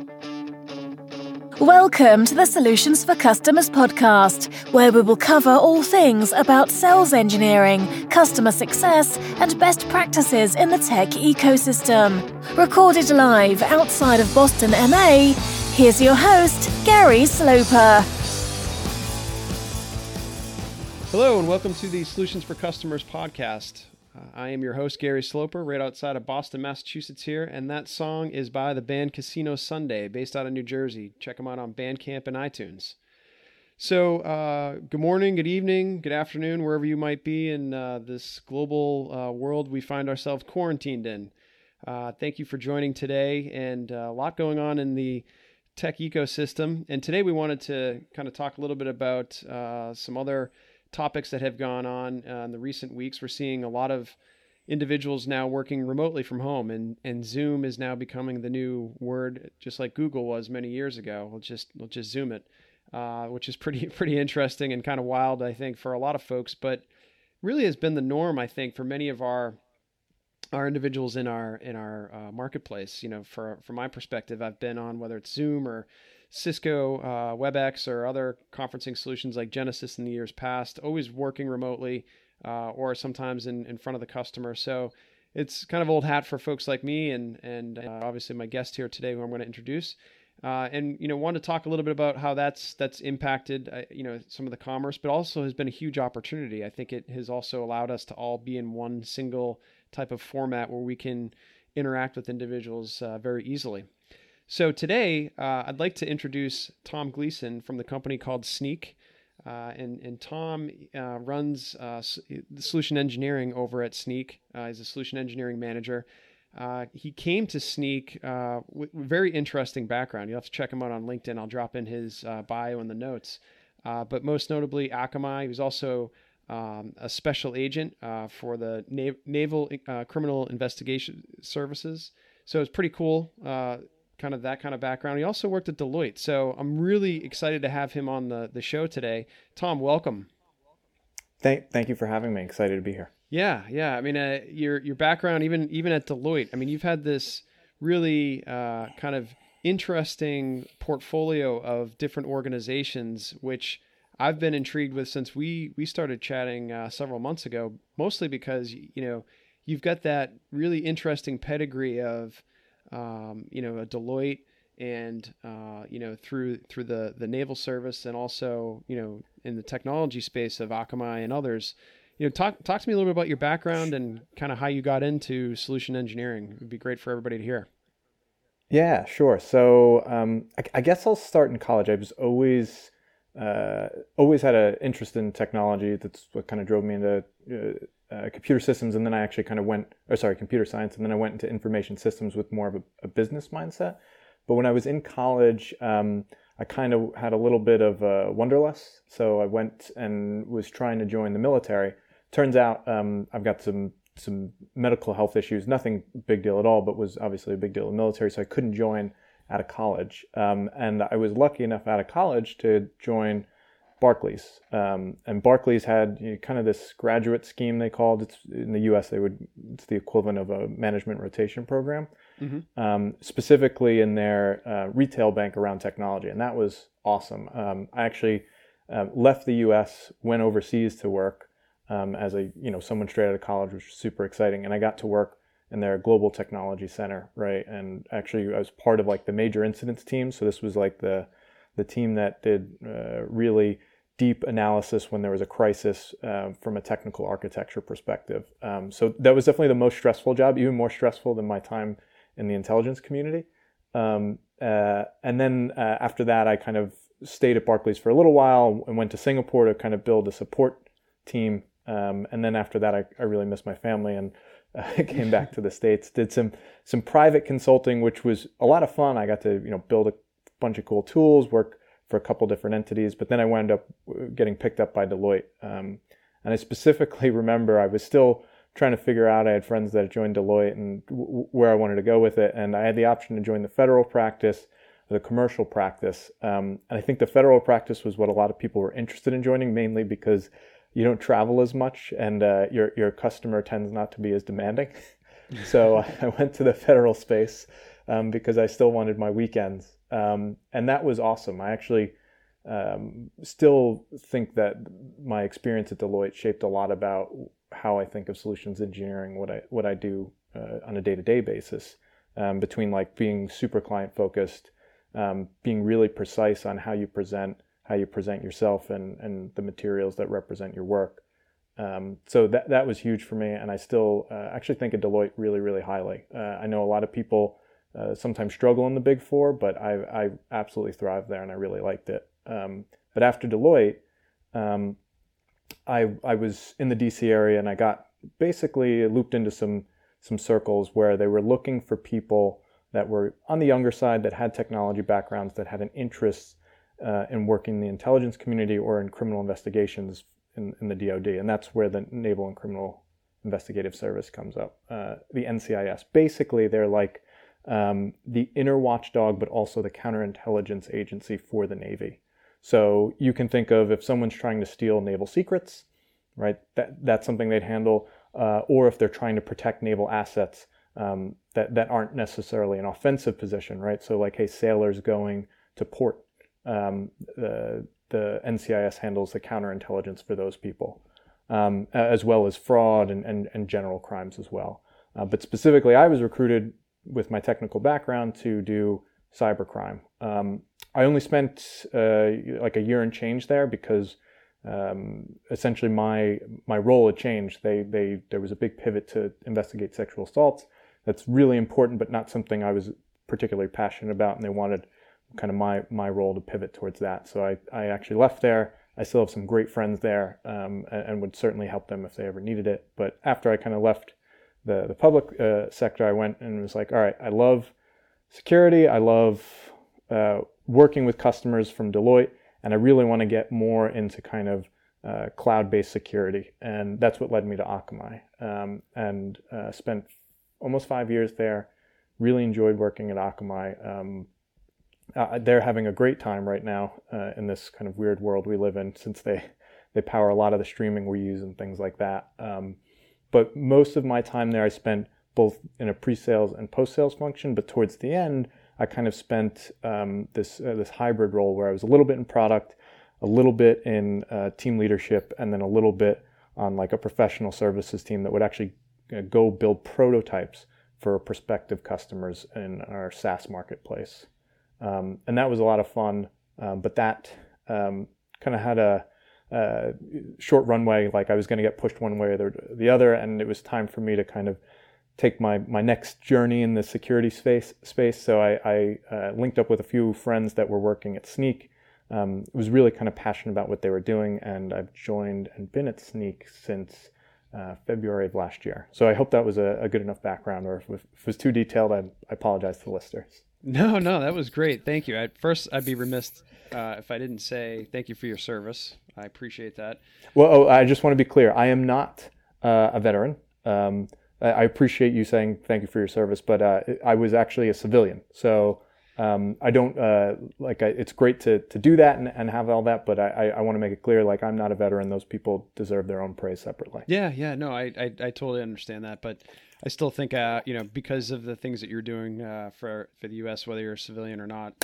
Welcome to the Solutions for Customers podcast, where we will cover all things about sales engineering, customer success, and best practices in the tech ecosystem. Recorded live outside of Boston, MA, here's your host, Gary Sloper. Hello, and welcome to the Solutions for Customers podcast. I am your host, Gary Sloper, right outside of Boston, Massachusetts here, and that song is by the band Casino Sunday, based out of New Jersey. Check them out on Bandcamp and iTunes. So, good morning, good evening, good afternoon, wherever you might be in this global world we find ourselves quarantined in. Thank you for joining today, and a lot going on in the tech ecosystem. And today we wanted to kind of talk a little bit about some other topics that have gone on in the recent weeks. We're seeing a lot of individuals now working remotely from home, and Zoom is now becoming the new word, just like Google was many years ago. We'll just Zoom it, which is pretty interesting and kind of wild, I think, for a lot of folks, but really has been the norm, I think, for many of our individuals in our marketplace. You know, from my perspective, I've been on, whether it's Zoom or Cisco, WebEx, or other conferencing solutions like Genesys in the years past, always working remotely or sometimes in front of the customer. So it's kind of old hat for folks like me and obviously my guest here today, who I'm going to introduce. And want to talk a little bit about how that's impacted some of the commerce, but also has been a huge opportunity. I think it has also allowed us to all be in one single type of format where we can interact with individuals very easily. So today, I'd like to introduce Tom Gleason from the company called Sneak. And Tom runs the solution engineering over at Sneak. He's a solution engineering manager. He came to Sneak with a very interesting background. You'll have to check him out on LinkedIn. I'll drop in his bio in the notes. But most notably, Akamai. He was also a special agent for the Naval Criminal Investigation Services. So it's pretty cool. Kind of that kind of background. He also worked at Deloitte. So I'm really excited to have him on the show today. Tom, welcome. Thank you for having me. Excited to be here. Yeah. I mean, your background, even at Deloitte, I mean, you've had this really kind of interesting portfolio of different organizations, which I've been intrigued with since we started chatting several months ago, mostly because, you've got that really interesting pedigree of a Deloitte and, through the naval service, and also, in the technology space of Akamai and others. Talk to me a little bit about your background and kind of how you got into solution engineering. It would be great for everybody to hear. Yeah, sure. So I guess I'll start in college. I was always had an interest in technology. That's what kind of drove me into computer systems, and then I actually kind of computer science, and then I went into information systems with more of a business mindset. But when I was in college, I kind of had a little bit of wanderlust, so I went and was trying to join the military. Turns out I've got some medical health issues, nothing big deal at all, but was obviously a big deal in the military, so I couldn't join out of college. And I was lucky enough out of college to join Barclays. And Barclays had kind of this graduate scheme, they called it. In the US, it's the equivalent of a management rotation program, specifically in their retail bank around technology. And that was awesome. I actually left the US, went overseas to work as someone straight out of college, which was super exciting. And I got to work in their global technology center, right? And actually I was part of like the major incidents team. So this was like the team that did really deep analysis when there was a crisis from a technical architecture perspective. So that was definitely the most stressful job, even more stressful than my time in the intelligence community. And then after that, I kind of stayed at Barclays for a little while and went to Singapore to kind of build a support team. And then after that, I really missed my family and came back to the States, did some private consulting, which was a lot of fun. I got to build a bunch of cool tools, work for a couple different entities, but then I wound up getting picked up by Deloitte. And I specifically remember I was still trying to figure out, I had friends that had joined Deloitte and where I wanted to go with it. And I had the option to join the federal practice or the commercial practice. And I think the federal practice was what a lot of people were interested in joining, mainly because you don't travel as much and your customer tends not to be as demanding. So I went to the federal space. because I still wanted my weekends. And that was awesome. I actually still think that my experience at Deloitte shaped a lot about how I think of solutions engineering, what I do on a day-to-day basis, between like being super client focused, being really precise on how you present yourself and the materials that represent your work. So that was huge for me, and I still actually think of Deloitte really, really highly. I know a lot of people sometimes struggle in the Big Four, but I absolutely thrived there, and I really liked it. But after Deloitte, I was in the DC area, and I got basically looped into some circles where they were looking for people that were on the younger side, that had technology backgrounds, that had an interest in working in the intelligence community or in criminal investigations in the DoD. And that's where the Naval and Criminal Investigative Service comes up, the NCIS. Basically, they're like the inner watchdog, but also the counterintelligence agency for the Navy. So you can think of, if someone's trying to steal naval secrets, right, that's something they'd handle, or if they're trying to protect naval assets that aren't necessarily an offensive position, right? So like, hey, sailors going to port, the NCIS handles the counterintelligence for those people, as well as fraud and general crimes as well. But specifically, I was recruited with my technical background to do cybercrime. I only spent like a year and change there because essentially my role had changed. There was a big pivot to investigate sexual assaults. That's really important, but not something I was particularly passionate about, and they wanted kind of my role to pivot towards that. So I actually left there. I still have some great friends there, and would certainly help them if they ever needed it. But after I kind of left the public sector, I went and was like, all right, I love security. I love working with customers from Deloitte, and I really want to get more into kind of cloud-based security. And that's what led me to Akamai, and spent almost 5 years there. Really enjoyed working at Akamai. They're having a great time right now in this kind of weird world we live in, since they power a lot of the streaming we use and things like that. But most of my time there I spent both in a pre-sales and post-sales function, but towards the end I kind of spent this hybrid role where I was a little bit in product, a little bit in team leadership, and then a little bit on like a professional services team that would actually go build prototypes for prospective customers in our SaaS marketplace. And that was a lot of fun, but that kind of had a short runway. Like, I was going to get pushed one way or the other, and it was time for me to kind of take my next journey in the security space. So I linked up with a few friends that were working at Sneak. Was really kind of passionate about what they were doing, and I've joined and been at Sneak since February of last year. So I hope that was a good enough background, or if it was too detailed, I apologize to the listeners. No, that was great. Thank you. I'd be remiss if I didn't say thank you for your service. I appreciate that. Well, I just want to be clear. I am not a veteran. I appreciate you saying thank you for your service, but I was actually a civilian. So I don't it's great to do that and have all that, but I want to make it clear, like, I'm not a veteran. Those people deserve their own praise separately. Yeah. No, I totally understand that, but I still think, because of the things that you're doing for the U.S., whether you're a civilian or not,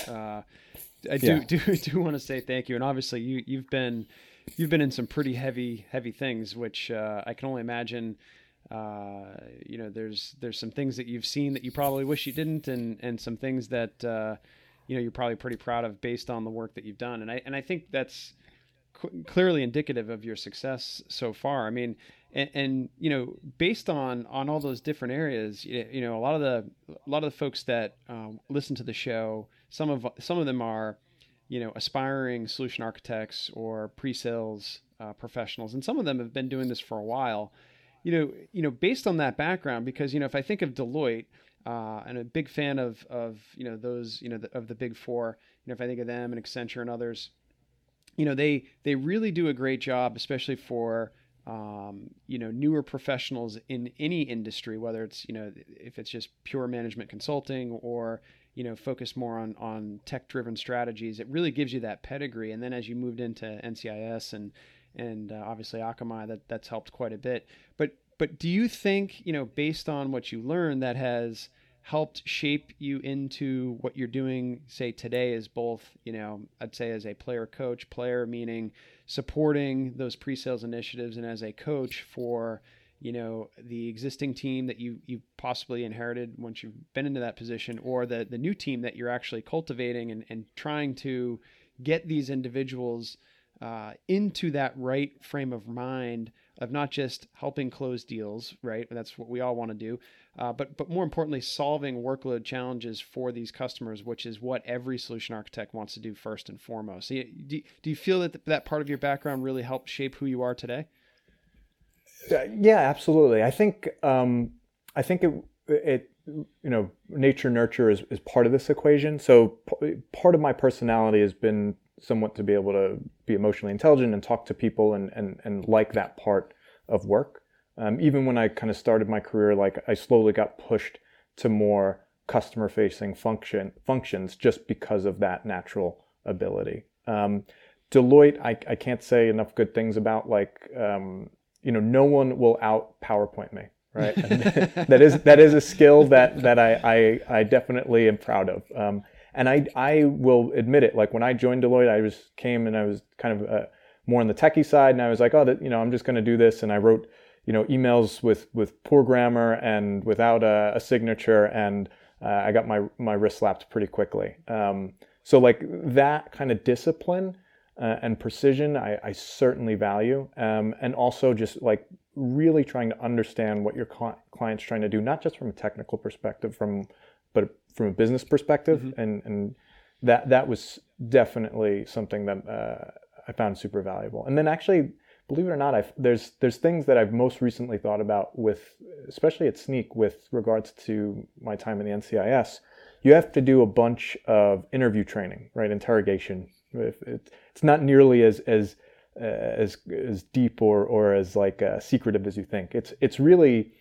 I do want to say thank you. And obviously, you've been in some pretty heavy things, which I can only imagine. There's some things that you've seen that you probably wish you didn't, and some things that you're probably pretty proud of based on the work that you've done. And I think that's clearly indicative of your success so far. I mean, and based on all those different areas, a lot of the folks that listen to the show, some of them are aspiring solution architects or pre-sales professionals, and some of them have been doing this for a while. Based on that background, because if I think of Deloitte, and a big fan of those of the Big Four, if I think of them and Accenture and others, they really do a great job, especially for newer professionals in any industry, whether it's if it's just pure management consulting or focus more on tech-driven strategies. It really gives you that pedigree, and then as you moved into NCIS and obviously Akamai, that's helped quite a bit. But do you think, based on what you learned, that has helped shape you into what you're doing, say today, as both, I'd say as a player coach, player meaning supporting those pre-sales initiatives, and as a coach for, the existing team that you possibly inherited once you've been into that position, or the new team that you're actually cultivating and trying to get these individuals into that right frame of mind of not just helping close deals, right? That's what we all want to do. But more importantly, solving workload challenges for these customers, which is what every solution architect wants to do first and foremost. So do you feel that part of your background really helped shape who you are today? Yeah, absolutely. I think it nature nurture is part of this equation. So part of my personality has been somewhat to be able to be emotionally intelligent and talk to people and like that part of work. Even when I kind of started my career, like I slowly got pushed to more customer facing functions just because of that natural ability. Deloitte, I can't say enough good things about, no one will out PowerPoint me, right? that is a skill that I definitely am proud of. And I will admit it. Like when I joined Deloitte, I was kind of more on the techie side, and I was like, I'm just going to do this. And I wrote, emails with poor grammar and without a signature, and I got my wrist slapped pretty quickly. So like that kind of discipline and precision, I certainly value, and also just like really trying to understand what your client's trying to do, not just from a technical perspective, but from a business perspective. Mm-hmm. And that was definitely something that I found super valuable. And then actually, believe it or not, there's things that I've most recently thought about especially at Snyk, with regards to my time in the NCIS. You have to do a bunch of interview training, right? Interrogation. It's not nearly as deep or as secretive as you think. It's really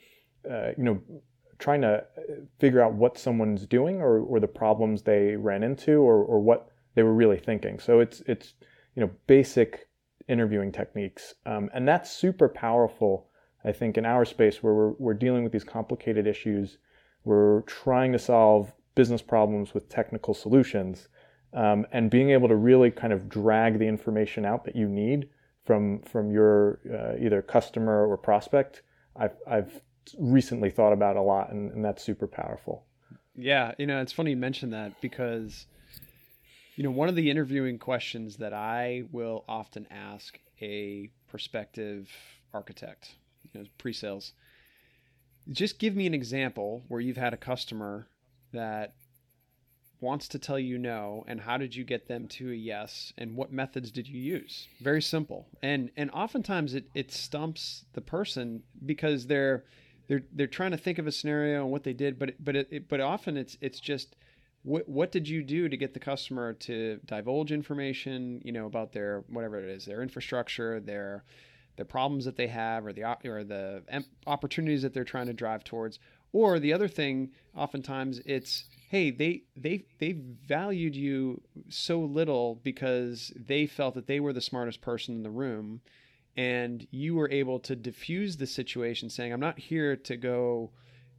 trying to figure out what someone's doing or the problems they ran into or what they were really thinking. So it's basic interviewing techniques, and that's super powerful. I think in our space where we're dealing with these complicated issues, we're trying to solve business problems with technical solutions, and being able to really kind of drag the information out that you need from your either customer or prospect. I've recently thought about a lot, and that's super powerful. Yeah, it's funny you mention that, because one of the interviewing questions that I will often ask a prospective architect, pre-sales, just give me an example where you've had a customer that wants to tell you no, and how did you get them to a yes, and what methods did you use? Very simple. And oftentimes it stumps the person because they're trying to think of a scenario and what they did, but often it's just what did you do to get the customer to divulge information, about their whatever it is, their infrastructure, their problems that they have, or the opportunities that they're trying to drive towards. Or the other thing, oftentimes it's, hey, they valued you so little because they felt that they were the smartest person in the room, and you were able to diffuse the situation, saying, I'm not here to go,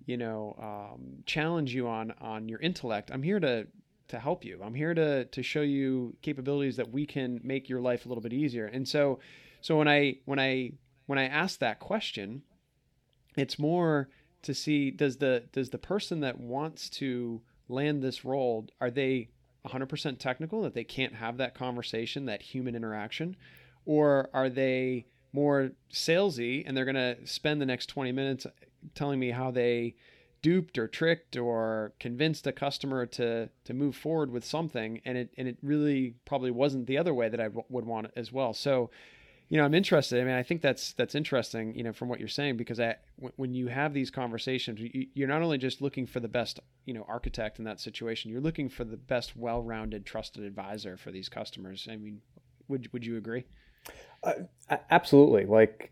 challenge you on your intellect. I'm here to help you. I'm here to show you capabilities that we can make your life a little bit easier. And so when I ask that question, it's more to see, does the person that wants to land this role, are they 100% technical, that they can't have that conversation, that human interaction? Or are they more salesy and they're going to spend the next 20 minutes telling me how they duped or tricked or convinced a customer to move forward with something, and it really probably wasn't the other way that I would want it as well. So, I'm interested. I mean, I think that's interesting, from what you're saying, because when you have these conversations, you're not only just looking for the best, architect in that situation, you're looking for the best, well-rounded, trusted advisor for these customers. I mean, would you agree? Absolutely.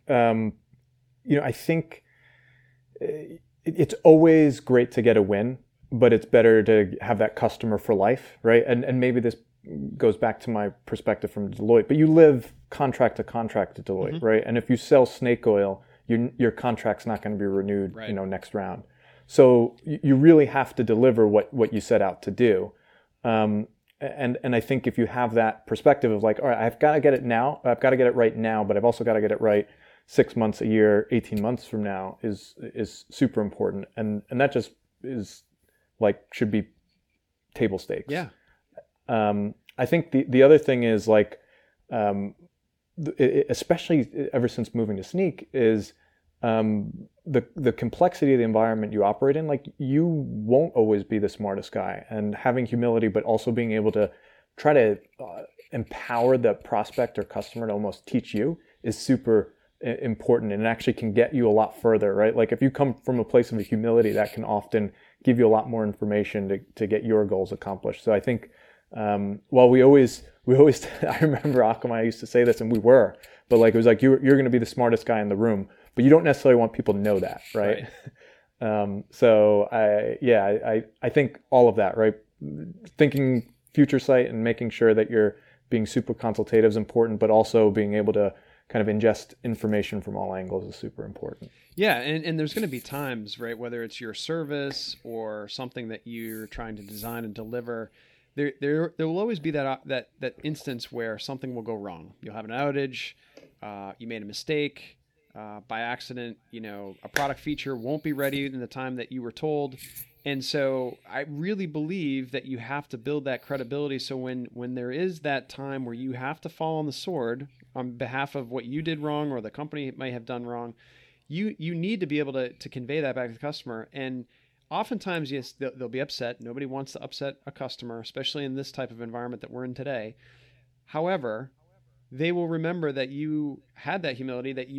I think it's always great to get a win, but it's better to have that customer for life, right? And maybe this goes back to my perspective from Deloitte, but you live contract to contract at Deloitte, mm-hmm. right? And if you sell snake oil, your contract's not going to be renewed, right, next round. So you really have to deliver what you set out to do. And I think if you have that perspective of like, all right, I've got to get it now, I've got to get it right now, but I've also got to get it right 6 months, a year, 18 months from now is super important. And that just is like, should be table stakes. Yeah. I think the other thing is like, especially ever since moving to Snyk, is the complexity of the environment you operate in. Like, you won't always be the smartest guy, and having humility, but also being able to try to empower the prospect or customer to almost teach you is super important, and it actually can get you a lot further, right? Like, if you come from a place of humility, that can often give you a lot more information to get your goals accomplished. So I think, while we always, I remember Akamai used to say this, and we were, but like, it was like, you're going to be the smartest guy in the room, but you don't necessarily want people to know that, right? So I think all of that, right? Thinking future sight and making sure that you're being super consultative is important, but also being able to kind of ingest information from all angles is super important. Yeah, and there's going to be times, right, whether it's your service or something that you're trying to design and deliver, there will always be that instance where something will go wrong. You'll have an outage, you made a mistake, by accident, a product feature won't be ready in the time that you were told. And so I really believe that you have to build that credibility. So when there is that time where you have to fall on the sword on behalf of what you did wrong or the company might have done wrong, you need to be able to convey that back to the customer. And oftentimes, yes, they'll be upset. Nobody wants to upset a customer, especially in this type of environment that we're in today. However, they will remember that you had that humility, that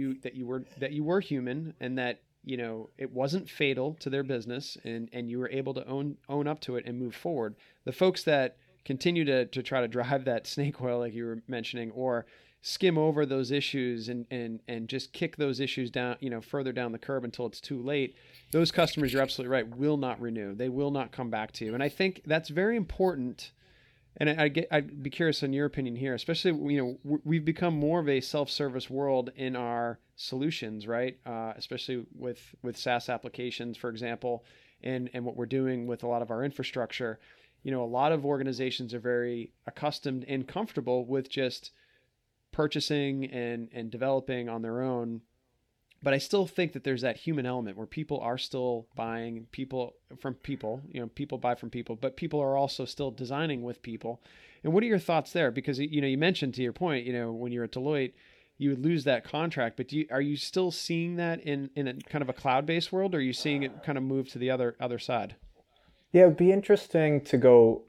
you were human, and that it wasn't fatal to their business, and you were able to own up to it and move forward. The folks that continue to try to drive that snake oil, like you were mentioning, or skim over those issues and just kick those issues down, further down the curb until it's too late, those customers, you're absolutely right, will not renew. They will not come back to you. And I think that's very important. And I'd be curious on your opinion here, especially, we've become more of a self-service world in our solutions, right? Especially with SaaS applications, for example, and what we're doing with a lot of our infrastructure. A lot of organizations are very accustomed and comfortable with just purchasing and developing on their own. But I still think that there's that human element where people are still buying people from people, people buy from people, but people are also still designing with people. And what are your thoughts there? Because, you mentioned, to your point, when you're at Deloitte, you would lose that contract, but are you still seeing that in a kind of a cloud-based world, or are you seeing it kind of move to the other side? Yeah, it'd be interesting to go,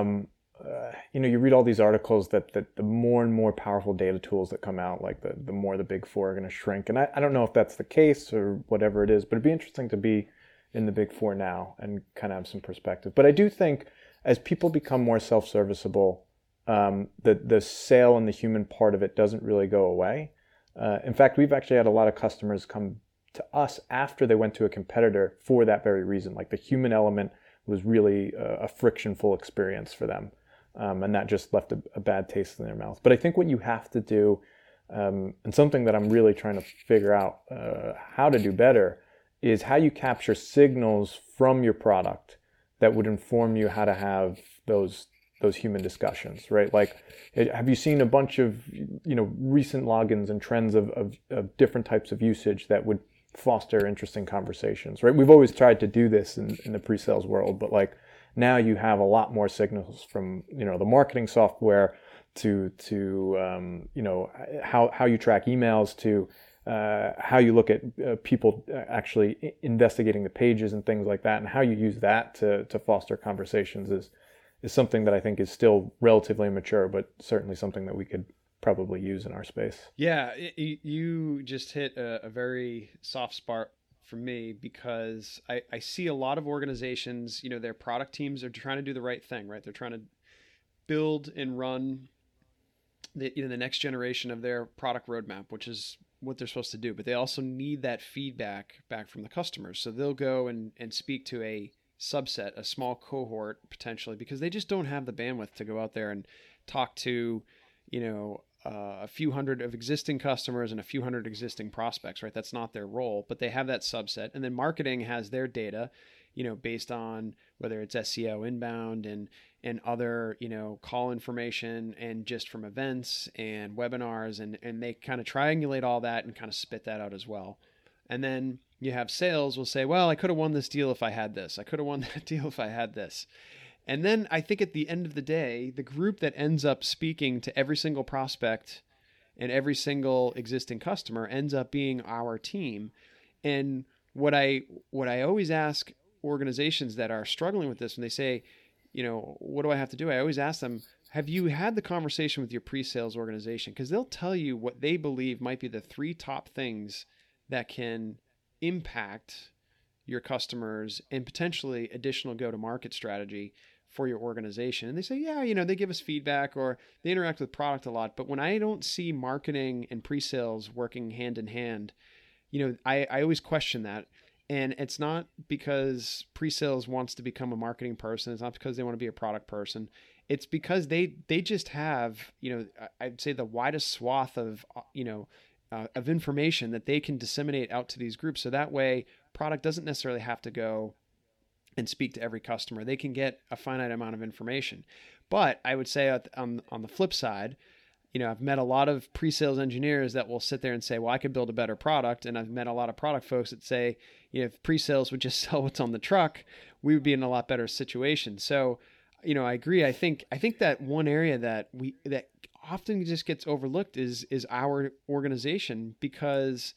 you read all these articles that the more and more powerful data tools that come out, like the more the big four are going to shrink. And I don't know if that's the case or whatever it is, but it'd be interesting to be in the big four now and kind of have some perspective. But I do think as people become more self-serviceable, the sale and the human part of it doesn't really go away. In fact, we've actually had a lot of customers come to us after they went to a competitor for that very reason. Like, the human element was really a frictionful experience for them. And that just left a bad taste in their mouth. But I think what you have to do, and something that I'm really trying to figure out how to do better, is how you capture signals from your product that would inform you how to have those human discussions, right? Like, have you seen a bunch of recent logins and trends of different types of usage that would foster interesting conversations, right? We've always tried to do this in the pre-sales world, but like, now you have a lot more signals from the marketing software to how you track emails, to how you look at people actually investigating the pages and things like that, and how you use that to foster conversations is something that I think is still relatively immature, but certainly something that we could probably use in our space. Yeah, you just hit a very soft spot for me, because I see a lot of organizations, their product teams are trying to do the right thing, right? They're trying to build and run the next generation of their product roadmap, which is what they're supposed to do. But they also need that feedback back from the customers. So they'll go and speak to a subset, a small cohort potentially, because they just don't have the bandwidth to go out there and talk to, a few hundred of existing customers and a few hundred existing prospects, right? That's not their role, but they have that subset. And then marketing has their data, based on whether it's SEO inbound and other, call information and just from events and webinars. And they kind of triangulate all that and kind of spit that out as well. And then you have sales will say, well, I could have won this deal if I had this. I could have won that deal if I had this. And then I think at the end of the day, the group that ends up speaking to every single prospect and every single existing customer ends up being our team. And what I always ask organizations that are struggling with this when they say, what do I have to do? I always ask them, have you had the conversation with your pre-sales organization? Because they'll tell you what they believe might be the 3 top things that can impact your customers and potentially additional go-to-market strategy for your organization. And they say, yeah, they give us feedback or they interact with product a lot. But when I don't see marketing and pre-sales working hand in hand, I always question that. And it's not because pre-sales wants to become a marketing person. It's not because they want to be a product person. It's because they just have, I'd say the widest swath of information that they can disseminate out to these groups. So that way product doesn't necessarily have to go and speak to every customer. They can get a finite amount of information. But I would say on the flip side, I've met a lot of pre-sales engineers that will sit there and say, well, I could build a better product. And I've met a lot of product folks that say, if pre-sales would just sell what's on the truck, we would be in a lot better situation. So, I agree. I think that one area that often just gets overlooked is our organization, because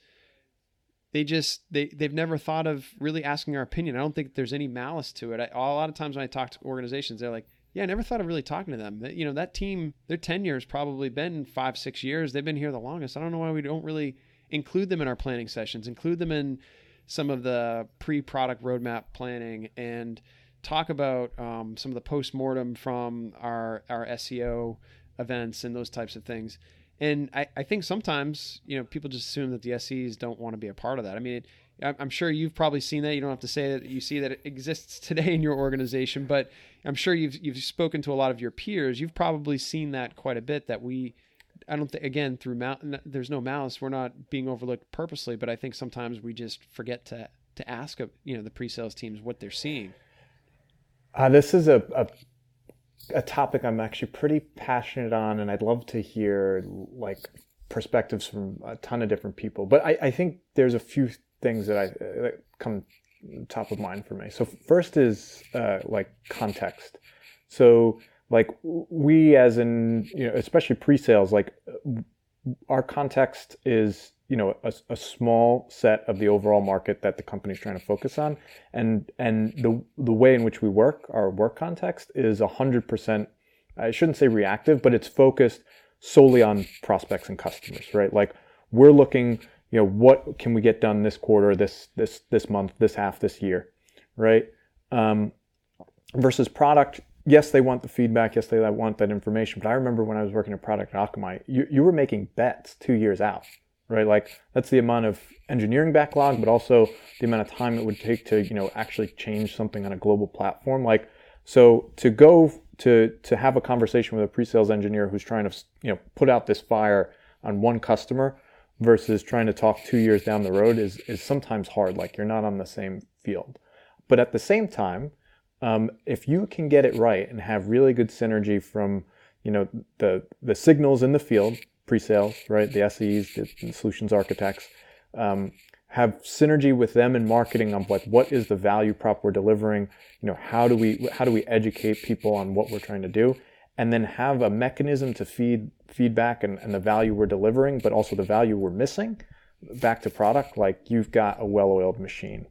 they've never thought of really asking our opinion. I don't think there's any malice to it. A lot of times when I talk to organizations, they're like, yeah, I never thought of really talking to them. That team, their tenure has probably been 5-6 years. They've been here the longest. I don't know why we don't really include them in our planning sessions, include them in some of the pre-product roadmap planning, and talk about some of the post-mortem from our SEO events and those types of things. And I think sometimes, people just assume that the SEs don't want to be a part of that. I mean, I'm sure you've probably seen that. You don't have to say that you see that it exists today in your organization, but I'm sure you've spoken to a lot of your peers. You've probably seen that quite a bit, that I don't think, again, there's no malice. We're not being overlooked purposely, but I think sometimes we just forget to ask, the pre-sales teams what they're seeing. This is a topic I'm actually pretty passionate on, and I'd love to hear perspectives from a ton of different people. But I think there's a few things that come top of mind for me. So first is context. So we, as in, especially pre-sales, our context is, a small set of the overall market that the company's trying to focus on. And the way in which we work, our work context, is 100%, I shouldn't say reactive, but it's focused solely on prospects and customers, right? We're looking, what can we get done this quarter, this month, this half, this year, right? Versus product, yes, they want the feedback, yes, they want that information. But I remember when I was working at Product at Akamai, you were making bets 2 years out, right? That's the amount of engineering backlog, but also the amount of time it would take to, actually change something on a global platform. So to go to have a conversation with a pre-sales engineer who's trying to, put out this fire on one customer versus trying to talk 2 years down the road is sometimes hard. You're not on the same field. But at the same time, if you can get it right and have really good synergy from, the signals in the field, pre-sales, right? The SEs, the solutions architects, have synergy with them in marketing on what is the value prop we're delivering, how do we educate people on what we're trying to do, and then have a mechanism to feedback and the value we're delivering, but also the value we're missing back to product. You've got a well-oiled machine,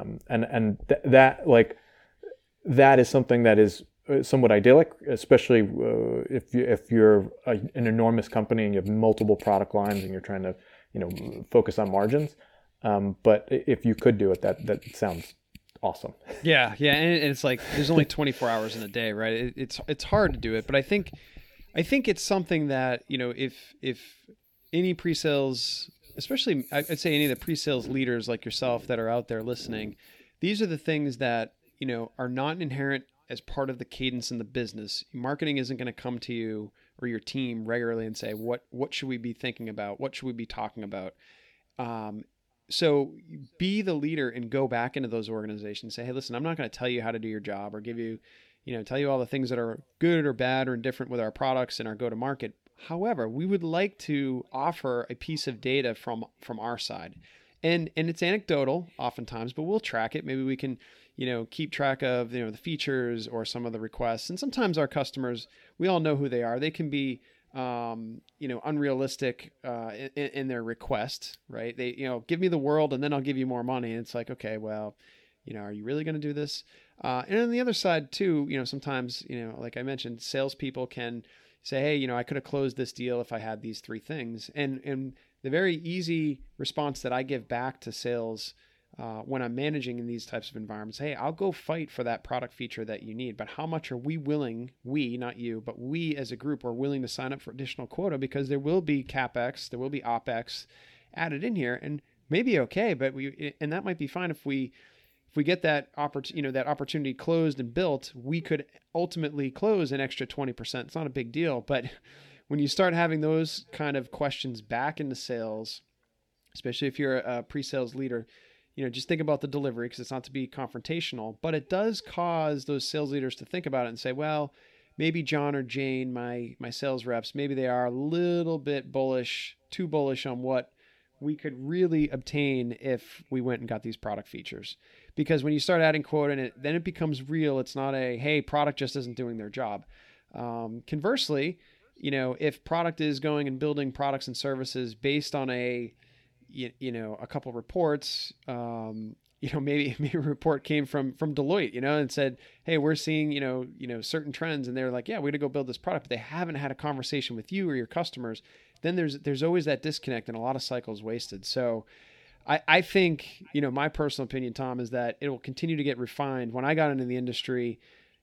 that is something that is somewhat idyllic, especially if you're an enormous company and you have multiple product lines and you're trying to focus on margins. But if you could do it, that sounds awesome. Yeah, and it's there's only 24 hours in a day, right? It's hard to do it, but I think it's something that if any pre-sales, especially I'd say any of the pre-sales leaders like yourself that are out there listening, these are the things that are not inherent as part of the cadence in the business. Marketing isn't going to come to you or your team regularly and say, what should we be thinking about? What should we be talking about? So be the leader and go back into those organizations. Say, hey, listen, I'm not going to tell you how to do your job or give you, tell you all the things that are good or bad or indifferent with our products and our go-to-market. However, we would like to offer a piece of data from our side. And it's anecdotal oftentimes, but we'll track it. Maybe we can, keep track of, the features or some of the requests. And sometimes our customers, we all know who they are. They can be, unrealistic in their request, right? They, give me the world and then I'll give you more money. And it's like, okay, well, are you really going to do this? And on the other side too, sometimes, like I mentioned, salespeople can say, hey, I could have closed this deal if I had these three things. And the very easy response that I give back to sales when I'm managing in these types of environments, hey, I'll go fight for that product feature that you need, but how much are we willing, we, not you, but we as a group are willing to sign up for additional quota, because there will be CapEx, there will be OpEx added in here, and maybe okay, but and that might be fine if we get that opportunity closed and built, we could ultimately close an extra 20%. It's not a big deal, but when you start having those kind of questions back into sales, especially if you're a pre-sales leader, just think about the delivery, because it's not to be confrontational, but it does cause those sales leaders to think about it and say, well, maybe John or Jane, my sales reps, maybe they are a little bit bullish, too bullish on what we could really obtain if we went and got these product features. Because when you start adding quota, then it becomes real. It's not a, hey, product just isn't doing their job. Conversely, if product is going and building products and services based on a couple reports, maybe a report came from Deloitte, and said, hey, we're seeing, certain trends, and they're like, yeah, we're going to go build this product, but they haven't had a conversation with you or your customers. Then there's always that disconnect and a lot of cycles wasted. So I think, my personal opinion, Tom, is that it will continue to get refined. When I got into the industry,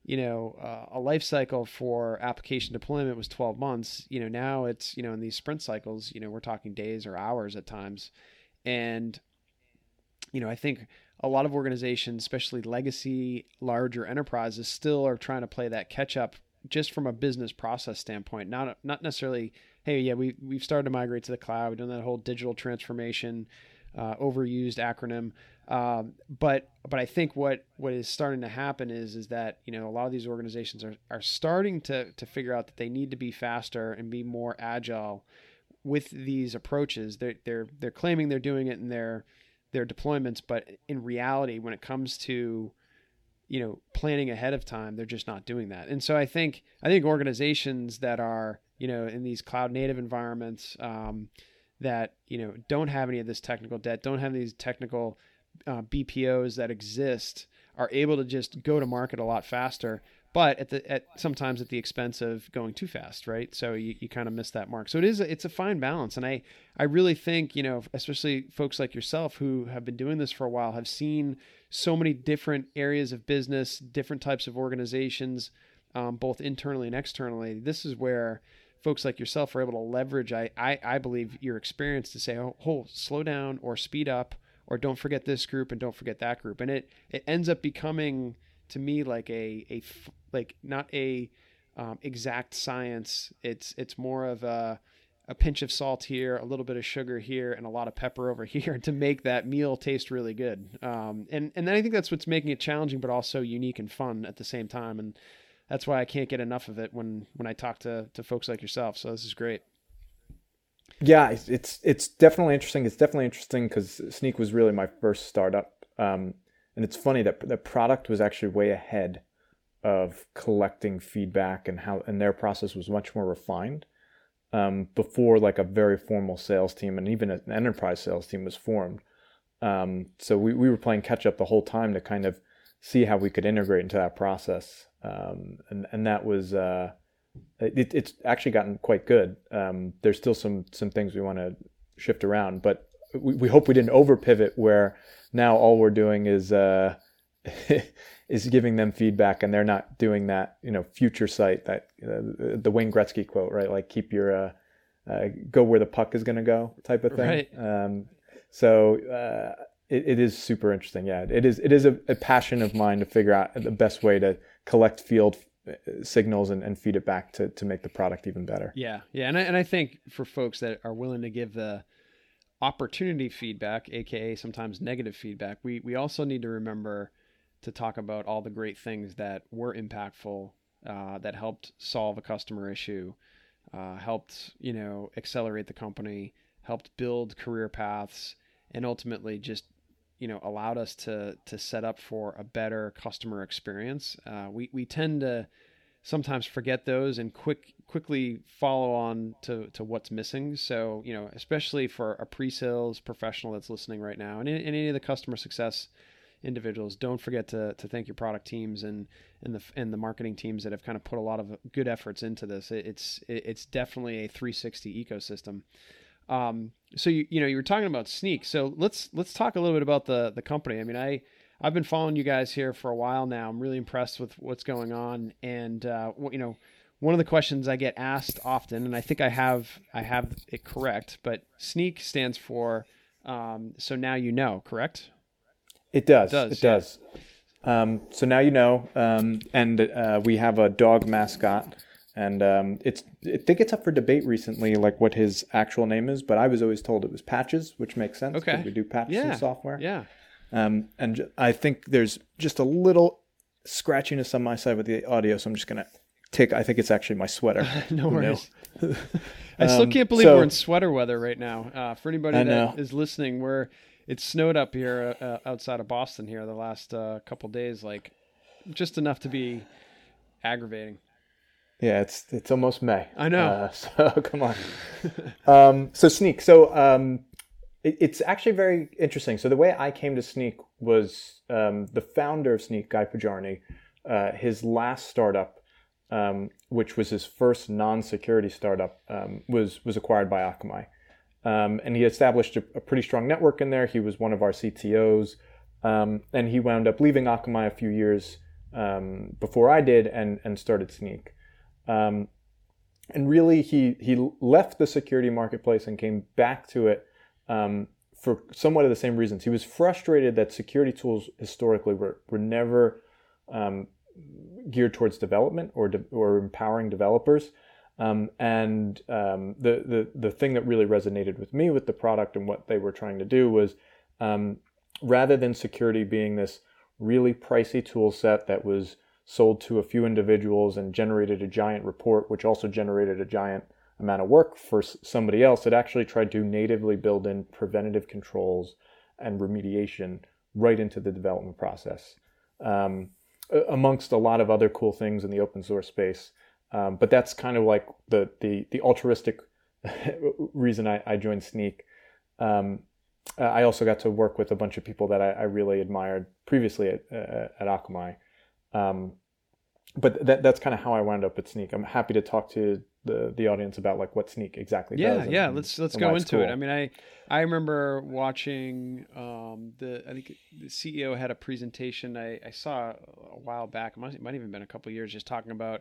a life cycle for application deployment was 12 months. Now it's, in these sprint cycles, we're talking days or hours at times. And, I think a lot of organizations, especially legacy, larger enterprises, still are trying to play that catch up just from a business process standpoint, not necessarily, hey, yeah, we've started to migrate to the cloud. We've done that whole digital transformation, overused acronym. But I think what is starting to happen is that, a lot of these organizations are starting to figure out that they need to be faster and be more agile with these approaches. They're claiming they're doing it in their deployments, but in reality, when it comes to, planning ahead of time, they're just not doing that. And so I think organizations that are, in these cloud native environments, that, don't have any of this technical debt, don't have these technical BPOs that exist, are able to just go to market a lot faster, but sometimes at the expense of going too fast, right? So you kind of miss that mark. So it's a fine balance. And I really think, especially folks like yourself who have been doing this for a while, have seen so many different areas of business, different types of organizations, both internally and externally. This is where folks like yourself are able to leverage, I believe, your experience to say, oh, slow down or speed up, or don't forget this group and don't forget that group. And it ends up becoming, to me, like not a exact science. It's more of a pinch of salt here, a little bit of sugar here, and a lot of pepper over here to make that meal taste really good. And then I think that's what's making it challenging, but also unique and fun at the same time. And that's why I can't get enough of it when I talk to folks like yourself. So this is great. Yeah, it's definitely interesting. It's definitely interesting because Snyk was really my first startup. And it's funny that the product was actually way ahead of collecting feedback, and their process was much more refined before like a very formal sales team and even an enterprise sales team was formed. So we were playing catch up the whole time to kind of see how we could integrate into that process. And that was it's actually gotten quite good. There's still some things we want to shift around, but we hope we didn't over pivot where now all we're doing is is giving them feedback, and they're not doing that, future sight, that the Wayne Gretzky quote, right? Like keep your go where the puck is going to go type of thing. Right. It is super interesting. Yeah, it is a passion of mine to figure out the best way to collect field signals and feed it back to make the product even better. Yeah. And I think for folks that are willing to give the opportunity feedback, aka sometimes negative feedback, we also need to remember to talk about all the great things that were impactful, that helped solve a customer issue, helped accelerate the company, helped build career paths, and ultimately just allowed us to set up for a better customer experience. We tend to sometimes forget those and quickly follow on to what's missing. So, especially for a pre-sales professional that's listening right now, and any of the customer success individuals, don't forget to thank your product teams and the marketing teams that have kind of put a lot of good efforts into this. It's definitely a 360 ecosystem. So you were talking about Snyk. So let's talk a little bit about the company. I mean, I've been following you guys here for a while now. I'm really impressed with what's going on. And, one of the questions I get asked often, and I think I have it correct, but Snyk stands for, so now you know, correct? It does. It does. So now you know, and we have a dog mascot, and I think it's up for debate recently, like what his actual name is. But I was always told it was Patches, which makes sense because we do patches in software. Yeah. And I think there's just a little scratchiness on my side with the audio, so I'm just gonna take. I think it's actually my sweater. No worries. I still can't believe we're in sweater weather right now. For anybody that is listening, it's snowed up here outside of Boston here the last couple days, like just enough to be aggravating. Yeah, it's almost May. I know. So come on. So Snyk. So it's actually very interesting. So the way I came to Snyk was the founder of Snyk, Guy Pujarny, his last startup, which was his first non-security startup, was acquired by Akamai. And he established a pretty strong network in there. He was one of our CTOs. And he wound up leaving Akamai a few years before I did and started Snyk. And really, he left the security marketplace and came back to it for somewhat of the same reasons. He was frustrated that security tools historically were never geared towards development or empowering developers. And the thing that really resonated with me with the product and what they were trying to do was, rather than security being this really pricey tool set that was sold to a few individuals and generated a giant report, which also generated a giant amount of work for somebody else, it actually tried to natively build in preventative controls and remediation right into the development process, amongst a lot of other cool things in the open source space. But that's kind of like the altruistic reason I joined Snyk. I also got to work with a bunch of people that I really admired previously at Akamai. But that's kind of how I wound up at Snyk. I'm happy to talk to the audience about like what Snyk exactly does. Yeah. Let's go into it. I mean, I remember watching I think the CEO had a presentation I saw a while back. It might even been a couple of years, just talking about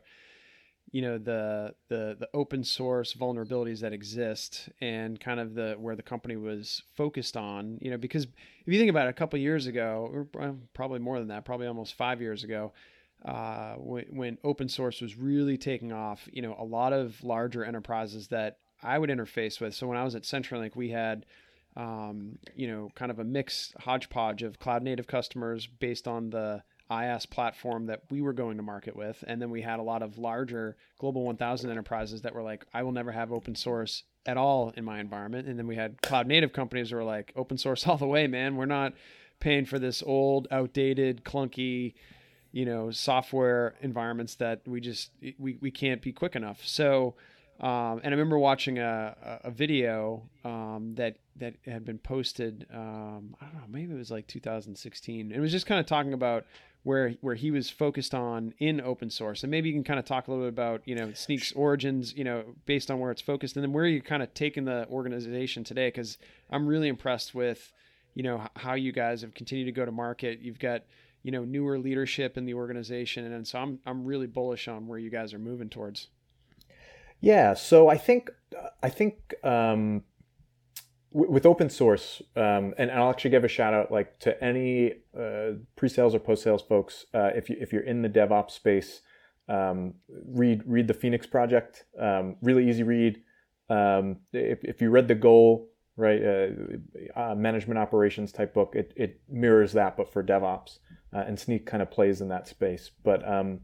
the open source vulnerabilities that exist and kind of where the company was focused on, because if you think about it, a couple of years ago, or probably more than that, probably almost 5 years ago, when open source was really taking off, a lot of larger enterprises that I would interface with. So when I was at CenturyLink, we had, kind of a mixed hodgepodge of cloud native customers based on the IaaS platform that we were going to market with. And then we had a lot of larger Global 1000 enterprises that were like, I will never have open source at all in my environment. And then we had cloud native companies who were like, open source all the way, man. We're not paying for this old, outdated, clunky, software environments that we can't be quick enough. So, and I remember watching a video that had been posted. I don't know, maybe it was like 2016. It was just kind of talking about where he was focused on in open source, and maybe you can kind of talk a little bit about Snyk's origins, based on where it's focused, and then where you kind of taken the organization today. Because I'm really impressed with how you guys have continued to go to market. You've got newer leadership in the organization, and so I'm really bullish on where you guys are moving towards. Yeah, so I think with open source, and I'll actually give a shout out like to any pre-sales or post-sales folks. If you're in the DevOps space, read the Phoenix project. Really easy read. If you read the Goal, right, management operations type book, it mirrors that, but for DevOps. And Snyk kind of plays in that space. But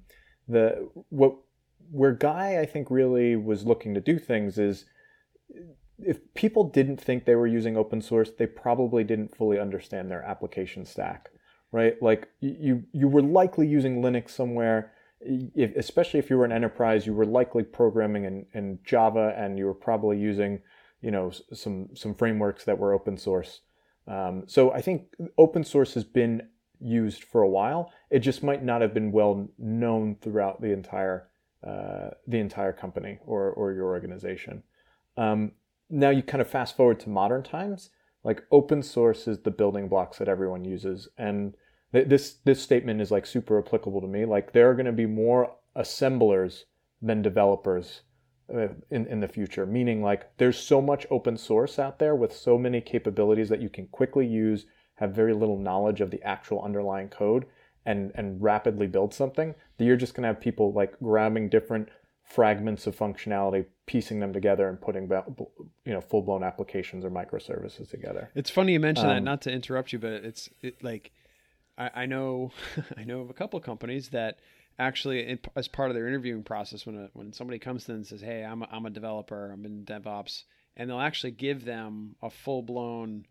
where Guy, I think, really was looking to do things is, if people didn't think they were using open source, they probably didn't fully understand their application stack, right? Like you were likely using Linux somewhere, especially if you were an enterprise, you were likely programming in Java, and you were probably using, some frameworks that were open source. So I think open source has been used for a while. It just might not have been well known throughout the entire company or your organization. Now you kind of fast forward to modern times, like open source is the building blocks that everyone uses. And this statement is like super applicable to me. Like there are going to be more assemblers than developers in the future, meaning like there's so much open source out there with so many capabilities that you can quickly use, have very little knowledge of the actual underlying code, and rapidly build something, that you're just going to have people like grabbing different fragments of functionality, piecing them together, and putting full-blown applications or microservices together. It's funny you mention that, not to interrupt you, but I know I know of a couple of companies that actually, as part of their interviewing process, when somebody comes to them and says, "Hey, I'm a developer, I'm in DevOps," and they'll actually give them a full-blown,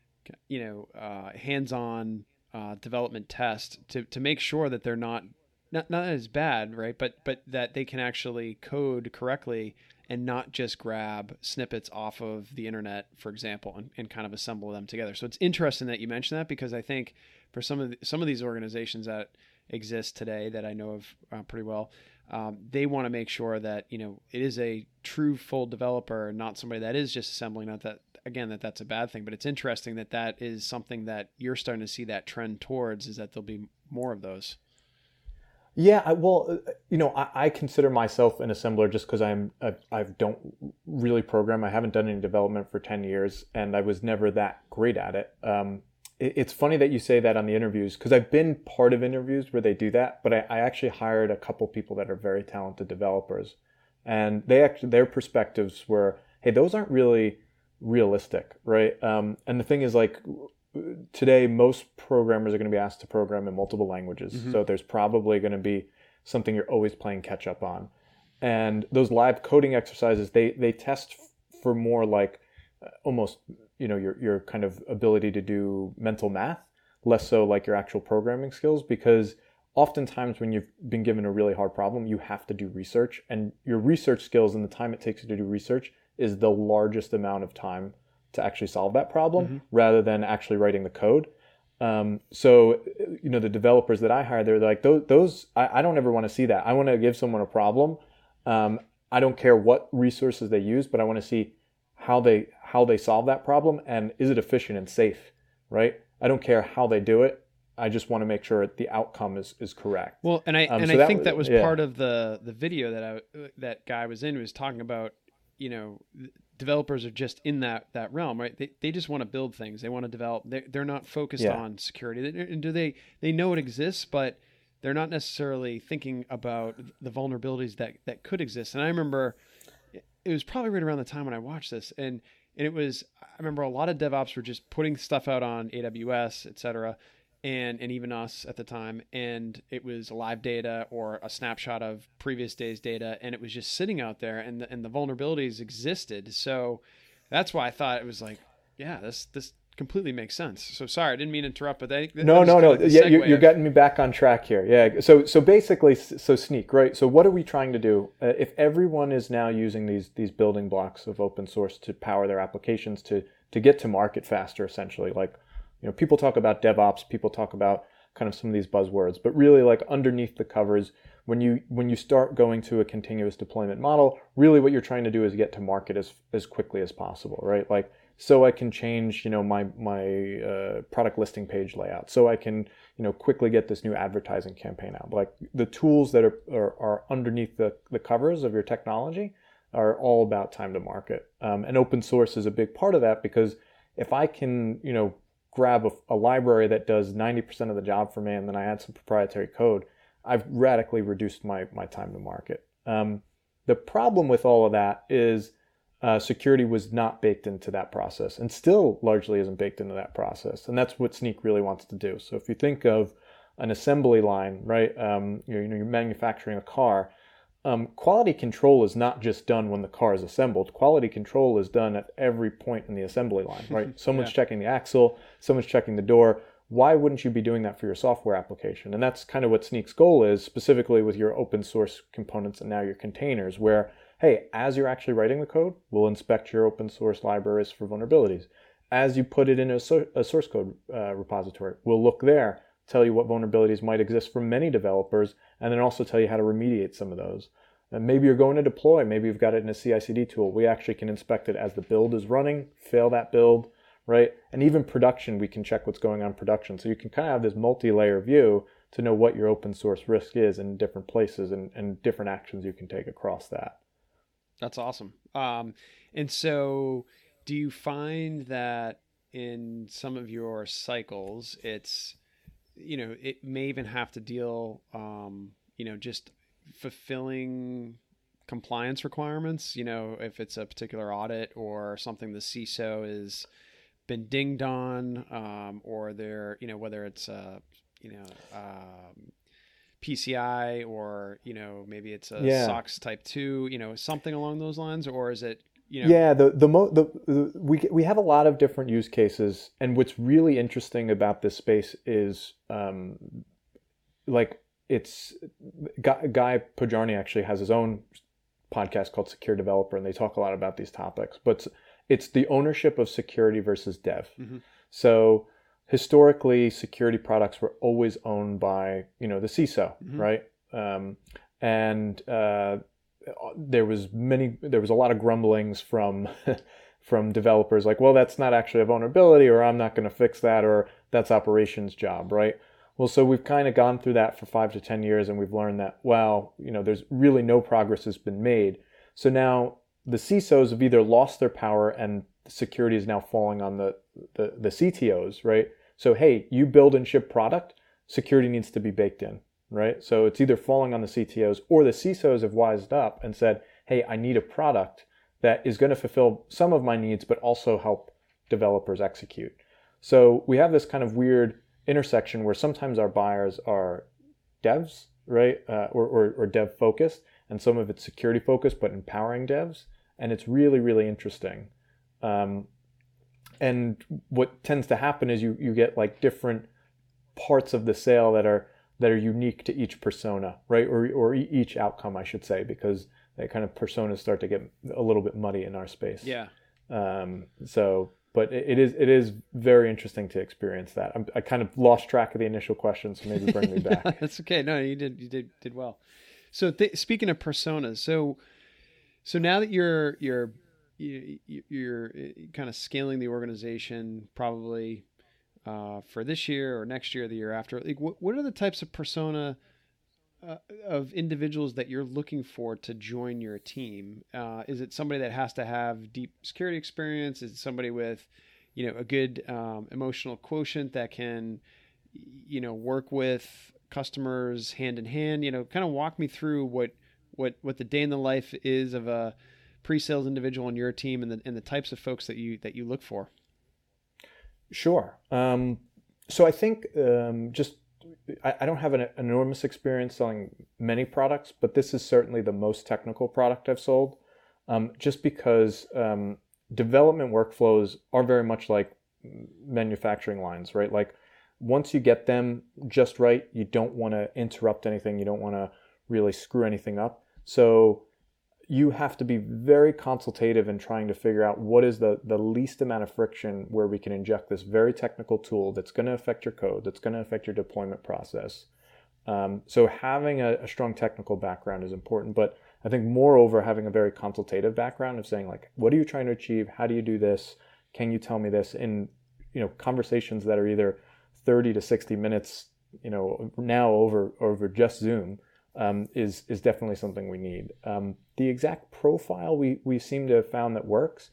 hands-on development test to make sure that they're not as bad, right? But that they can actually code correctly and not just grab snippets off of the internet, for example, and kind of assemble them together. So it's interesting that you mentioned that, because I think for some of these organizations that exist today that I know of pretty well, they want to make sure that it is a true full developer, not somebody that is just assembling. Not that again that's a bad thing, but it's interesting that is something that you're starting to see that trend towards, is that there'll be more of those. Yeah, I consider myself an assembler just because I don't really program. I haven't done any development for 10 years, and I was never that great at it. It's funny that you say that on the interviews, because I've been part of interviews where they do that, but I actually hired a couple people that are very talented developers, and their perspectives were, hey, those aren't really realistic, right? And the thing is, like, today, most programmers are going to be asked to program in multiple languages. Mm-hmm. So there's probably going to be something you're always playing catch up on. And those live coding exercises, they test for more like almost, your kind of ability to do mental math, less so like your actual programming skills, because oftentimes when you've been given a really hard problem, you have to do research, and your research skills and the time it takes you to do research is the largest amount of time to actually solve that problem, mm-hmm. rather than actually writing the code. So the developers that I hire, they're like, those I don't ever want to see that. I want to give someone a problem. I don't care what resources they use, but I want to see how they solve that problem, and is it efficient and safe, right? I don't care how they do it. I just want to make sure the outcome is correct. Well, and I think that was part of the video that Guy was in, was talking about, developers are just in that realm, right? They just want to build things. They want to develop. They're not focused on security. They know it exists, but they're not necessarily thinking about the vulnerabilities that could exist. And I remember it was probably right around the time when I watched this, and I remember a lot of DevOps were just putting stuff out on AWS, et cetera, and even us at the time, and it was live data or a snapshot of previous day's data, and it was just sitting out there, and the vulnerabilities existed. So that's why I thought it was like, yeah, this completely makes sense. So sorry, I didn't mean to interrupt, but no. Yeah, you're getting me back on track here. Yeah. So basically, Snyk, right? So what are we trying to do? If everyone is now using these building blocks of open source to power their applications to get to market faster, essentially, like, people talk about DevOps, people talk about kind of some of these buzzwords, but really, like, underneath the covers, when you start going to a continuous deployment model, really what you're trying to do is get to market as quickly as possible, right? Like, so I can change, my product listing page layout, so I can, quickly get this new advertising campaign out. Like, the tools that are underneath the covers of your technology are all about time to market. And open source is a big part of that, because if I can, grab a library that does 90% of the job for me, and then I add some proprietary code, I've radically reduced my time to market. The problem with all of that is security was not baked into that process, and still largely isn't baked into that process. And that's what Snyk really wants to do. So if you think of an assembly line, right? You're manufacturing a car. Quality control is not just done when the car is assembled. Quality control is done at every point in the assembly line, right? Someone's checking the axle, someone's checking the door. Why wouldn't you be doing that for your software application? And that's kind of what Snyk's goal is, specifically with your open source components and now your containers, where, hey, as you're actually writing the code, we'll inspect your open source libraries for vulnerabilities. As you put it in a source code repository, we'll look there, tell you what vulnerabilities might exist for many developers, and then also tell you how to remediate some of those. And maybe you're going to deploy, maybe you've got it in a CI/CD tool. We actually can inspect it as the build is running, fail that build, right? And even production, we can check what's going on in production. So you can kind of have this multi-layer view to know what your open source risk is in different places and different actions you can take across that. That's awesome. And so do you find that in some of your cycles, it's, it may even have to deal, just fulfilling compliance requirements, if it's a particular audit or something the CISO has been dinged on, or they're, whether it's, PCI or, maybe it's a SOX type 2, something along those lines, or is it, Yeah, we have a lot of different use cases, and what's really interesting about this space is it's Guy Podjarny actually has his own podcast called Secure Developer, and they talk a lot about these topics. But it's the ownership of security versus dev. Mm-hmm. So historically, security products were always owned by the CISO, mm-hmm. right? There was a lot of grumblings from from developers like, well, that's not actually a vulnerability, or I'm not going to fix that, or that's operations job, right? Well, so we've kind of gone through that for 5 to 10 years, and we've learned that, there's really no progress has been made. So now the CISOs have either lost their power and security is now falling on the CTOs, right? So, hey, you build and ship product, security needs to be baked in, right? So it's either falling on the CTOs, or the CISOs have wised up and said, hey, I need a product that is going to fulfill some of my needs, but also help developers execute. So we have this kind of weird intersection where sometimes our buyers are devs, right? Or dev focused, and some of it's security focused, but empowering devs. And it's really, really interesting. And what tends to happen is you get like different parts of the sale that are unique to each persona, right? Or each outcome, I should say, because that kind of personas start to get a little bit muddy in our space. Yeah. But it is very interesting to experience that. I kind of lost track of the initial question, so maybe bring me back. That's okay. No, you did well. So speaking of personas, so now that you're kind of scaling the organization, probably for this year or next year, or the year after, like what are the types of persona of individuals that you're looking for to join your team? Is it somebody that has to have deep security experience? Is it somebody with, a good emotional quotient that can, work with customers hand in hand? Kind of walk me through what the day in the life is of a pre-sales individual on your team, and the types of folks that you look for. Sure. So I think I don't have an enormous experience selling many products, but this is certainly the most technical product I've sold, just because development workflows are very much like manufacturing lines, right? Like once you get them just right, you don't want to interrupt anything. You don't want to really screw anything up. So you have to be very consultative in trying to figure out what is the least amount of friction where we can inject this very technical tool that's going to affect your code, that's going to affect your deployment process. So having a strong technical background is important, but I think moreover, having a very consultative background of saying like, what are you trying to achieve? How do you do this? Can you tell me this? In, conversations that are either 30 to 60 minutes, now over just Zoom, is definitely something we need. The exact profile we seem to have found that works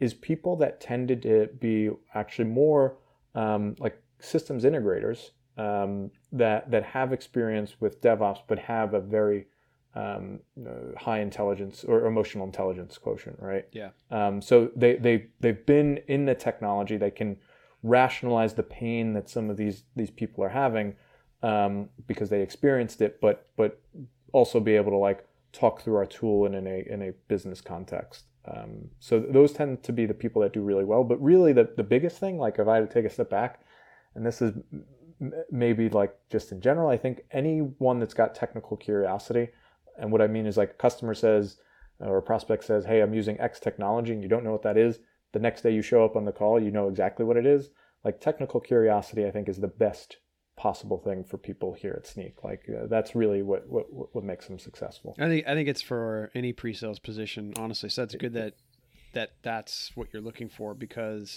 is people that tended to be actually more like systems integrators that have experience with DevOps, but have a very high intelligence or emotional intelligence quotient, right? Yeah. So they've been in the technology. They can rationalize the pain that some of these people are having because they experienced it, but also be able to like talk through our tool in a business context. So those tend to be the people that do really well. But really, the biggest thing, like if I had to take a step back, and this is maybe like just in general, I think anyone that's got technical curiosity, and what I mean is like a customer says or a prospect says, hey, I'm using X technology, and you don't know what that is. The next day you show up on the call, you know exactly what it is. Like technical curiosity, I think, is the best possible thing for people here at Snyk. Like that's really what makes them successful. I think it's for any pre-sales position, honestly. So that's good that's what you're looking for, because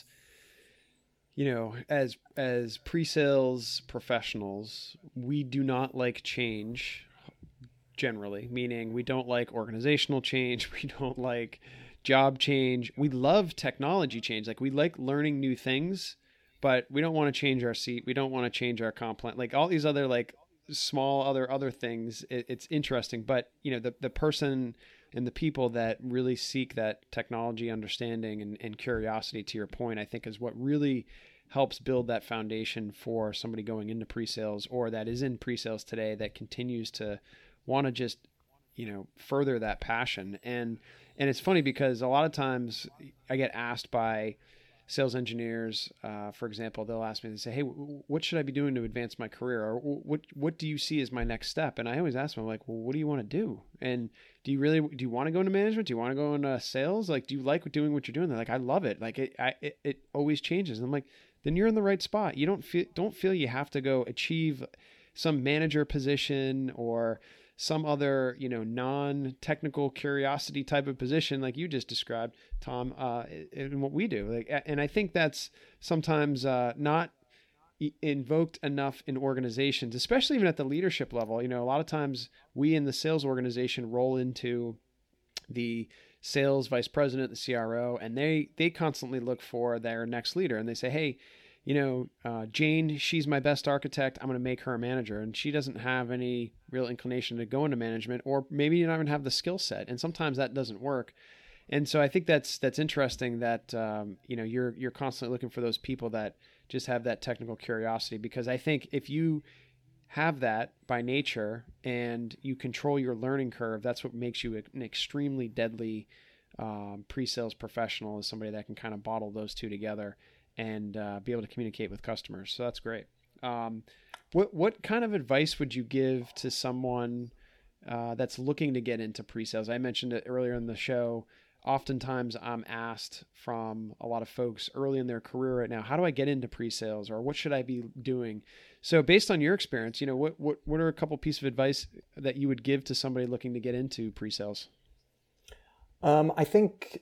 as pre-sales professionals, we do not like change generally, meaning we don't like organizational change, we don't like job change. We love technology change. Like we like learning new things, but we don't want to change our seat. We don't want to change our comp plan. Like all these other like small other things. It's interesting, but the person and the people that really seek that technology understanding and curiosity, to your point, I think is what really helps build that foundation for somebody going into pre-sales or that is in pre-sales today that continues to want to just, further that passion. And it's funny because a lot of times I get asked by sales engineers, for example, they'll ask me, they say, hey, what should I be doing to advance my career? Or what do you see as my next step? And I always ask them, I'm like, well, what do you want to do? And do you want to go into management? Do you want to go into sales? Like, do you like doing what you're doing? They're like, I love it. Like it always changes. And I'm like, then you're in the right spot. You don't feel you have to go achieve some manager position or some other, non-technical curiosity type of position like you just described, Tom, in what we do. And I think that's sometimes not invoked enough in organizations, especially even at the leadership level. A lot of times we in the sales organization roll into the sales vice president, the CRO, and they constantly look for their next leader, and they say, hey, Jane, she's my best architect. I'm going to make her a manager. And she doesn't have any real inclination to go into management, or maybe you don't even have the skill set. And sometimes that doesn't work. And so I think that's interesting that, you're constantly looking for those people that just have that technical curiosity, because I think if you have that by nature and you control your learning curve, that's what makes you an extremely deadly pre-sales professional, is somebody that can kind of bottle those two together and be able to communicate with customers. So that's great. What kind of advice would you give to someone that's looking to get into pre-sales? I mentioned it earlier in the show. Oftentimes I'm asked from a lot of folks early in their career right now, how do I get into pre-sales, or what should I be doing? So based on your experience, what are a couple pieces of advice that you would give to somebody looking to get into pre-sales? I think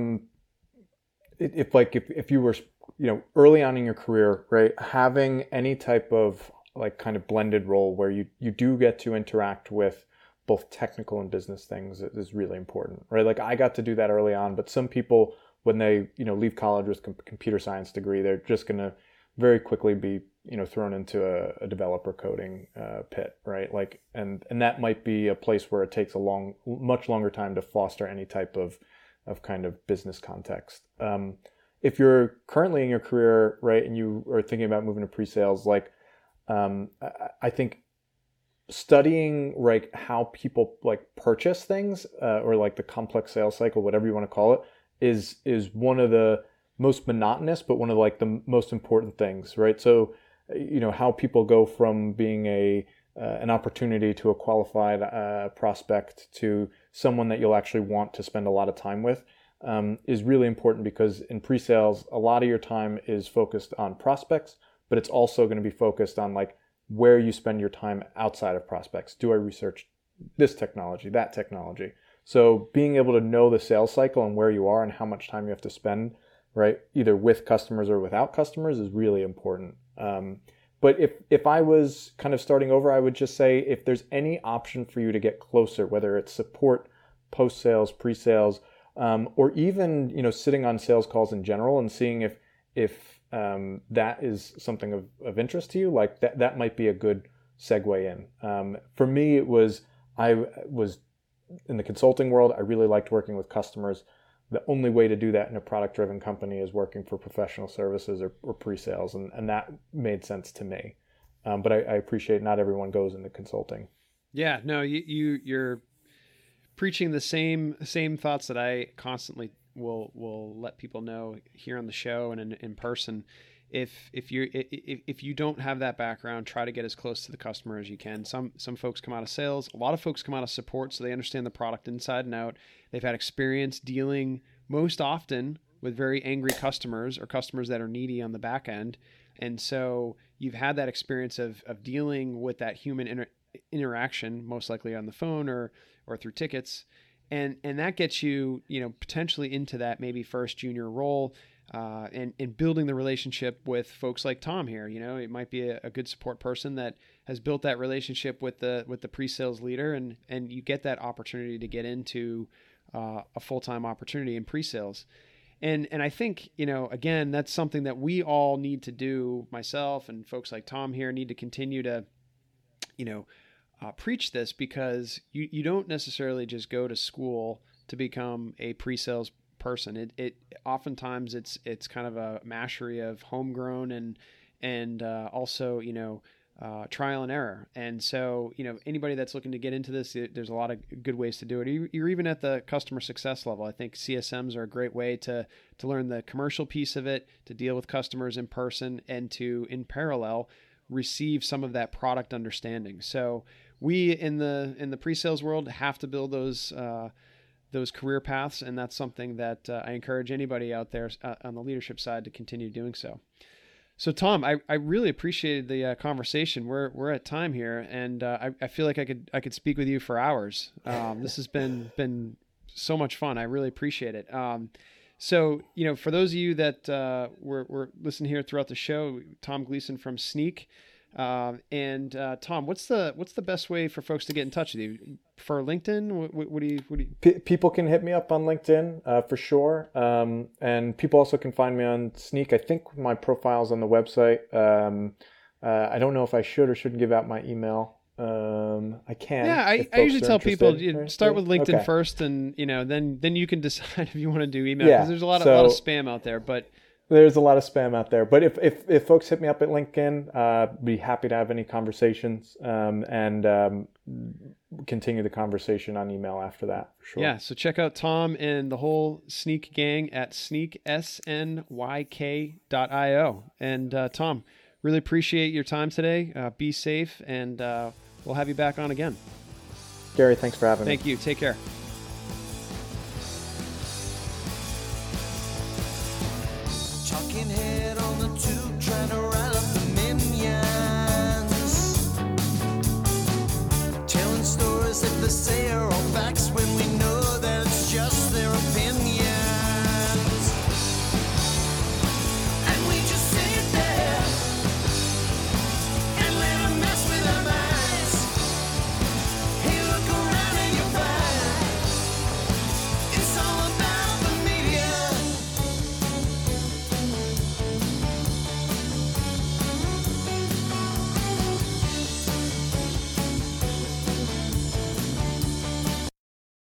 if you were early on in your career, right, having any type of like kind of blended role where you do get to interact with both technical and business things is really important, right? Like I got to do that early on, but some people, when they, leave college with a computer science degree, they're just going to very quickly be, thrown into a developer coding pit, right? Like, and that might be a place where it takes much longer time to foster any type of kind of business context. If you're currently in your career, right, and you are thinking about moving to pre-sales, like I think studying like how people like purchase things or like the complex sales cycle, whatever you want to call it, is one of the most monotonous, but one of like the most important things, right? So, how people go from being an opportunity to a qualified prospect to someone that you'll actually want to spend a lot of time with. Is really important, because in pre-sales, a lot of your time is focused on prospects, but it's also going to be focused on like where you spend your time outside of prospects. Do I research this technology, that technology? So being able to know the sales cycle and where you are and how much time you have to spend, right, either with customers or without customers, is really important. But if I was kind of starting over, I would just say if there's any option for you to get closer, whether it's support, post-sales, pre-sales, or even, sitting on sales calls in general and seeing if that is something of interest to you, like that might be a good segue in. For me, I was in the consulting world. I really liked working with customers. The only way to do that in a product-driven company is working for professional services or pre-sales, and that made sense to me. But I appreciate not everyone goes into consulting. Yeah, no, you're preaching the same thoughts that I constantly will let people know here on the show and in person. If you don't have that background, try to get as close to the customer as you can. Some folks come out of sales. A lot of folks come out of support, so they understand the product inside and out. They've had experience dealing most often with very angry customers or customers that are needy on the back end. And so you've had that experience of dealing with that human interaction, most likely on the phone or through tickets. And that gets you, potentially into that maybe first junior role, and building the relationship with folks like Tom here. It might be a good support person that has built that relationship with the pre-sales leader, and you get that opportunity to get into a full-time opportunity in pre-sales. And I think, again, that's something that we all need to do. Myself and folks like Tom here need to continue to, preach this, because you don't necessarily just go to school to become a pre-sales person. It oftentimes it's kind of a mashery of homegrown and also trial and error. And so anybody that's looking to get into this, there's a lot of good ways to do it. You're even at the customer success level. I think CSMs are a great way to learn the commercial piece of it, to deal with customers in person, and to in parallel receive some of that product understanding. So we in the pre-sales world have to build those career paths, and that's something that I encourage anybody out there on the leadership side to continue doing so. So Tom, I really appreciated the conversation. We're at time here, and I feel like I could speak with you for hours. This has been so much fun. I really appreciate it. So for those of you that were listening here throughout the show, Tom Gleason from Snyk. And Tom, what's the best way for folks to get in touch with you? For LinkedIn, what do you? People can hit me up on LinkedIn for sure, and people also can find me on Snyk. I think my profile's on the website. I don't know if I should or shouldn't give out my email. I can. Yeah, I usually tell people start with LinkedIn first, and then you can decide if you want to do email, because there's a lot of spam out there, but. There's a lot of spam out there, but if folks hit me up at LinkedIn, be happy to have any conversations, and continue the conversation on email after that, for sure. Yeah, so check out Tom and the whole Snyk gang at snyk.io. And Tom, really appreciate your time today. Be safe, and we'll have you back on again. Gary, thanks for having me. Thank you. Take care. Head on the tube, trying to rile up the minions, telling stories that they say are all facts when we